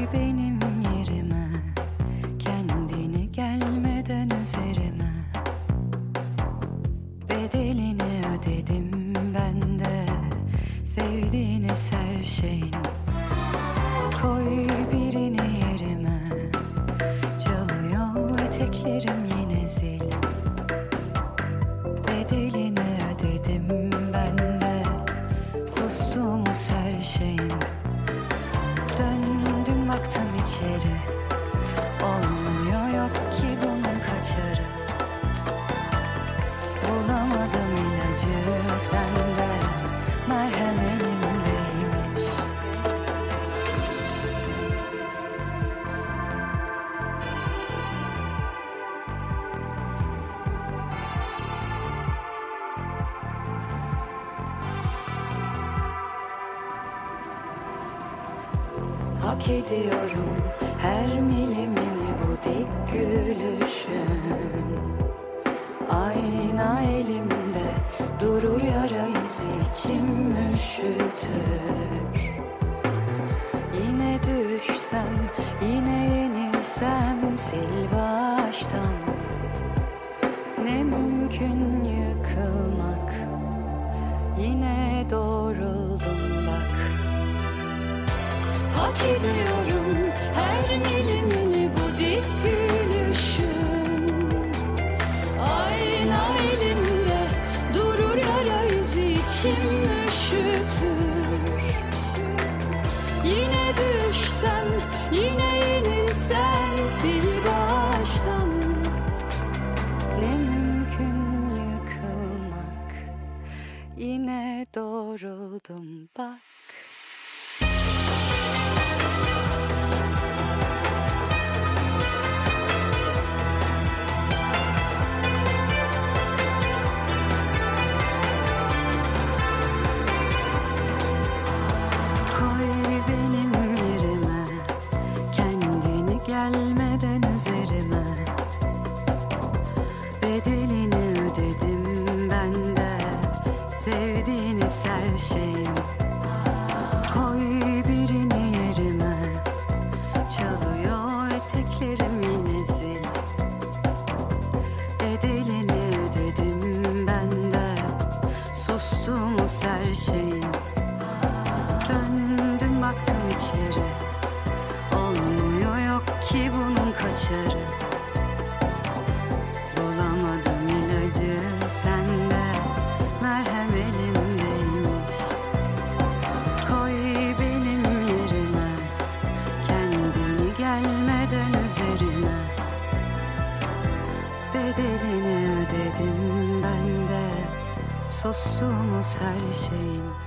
benim yerime, kendini gelmeden üzerime. Bedelini ödedim ben de, sevdiğiniz her şeyin. Koy birini yerime, çalıyor eteklerim yine zil. Bedelini ödedim ben de, sustuğumuz her şeyin. Döndüm baktım içeri, olmuyor yok ki bunun kaçarı. Bulamadım ilacı sende, merhem elimdeymiş. Hak ediyorum her milimini bu dik gülüşün. Ayna elimde durur, yara izi içim üşütür. Yine düşsem, yine yenilsem, sil baştan. Ne mümkün yıkılmak, yine doğruldum bak. Hak ediyorum her milimini bu dik gülüşün. Ayna elimde durur, yara izi içim üşütür. Yine düşsem, yine yenilsem, sil baştan. Ne mümkün yıkılmak, yine doğruldum bak. Gelmeden üzerime, bedelini ödedim ben de, sevdiğiniz her şeyin. Koy birini yerime, çalıyor eteklerim yine zil. Bedelini ödedim ben de, sustuğumuz her şeyin. Döndüm baktım içeri, olmuyor yok ki bunun kaçarı. Bulamadım ilacı sende, merhem elimdeymiş. Koy benim yerime, kendini gelmeden üzerime. Bedelini ödedim ben de, sustuğumuz her şeyin.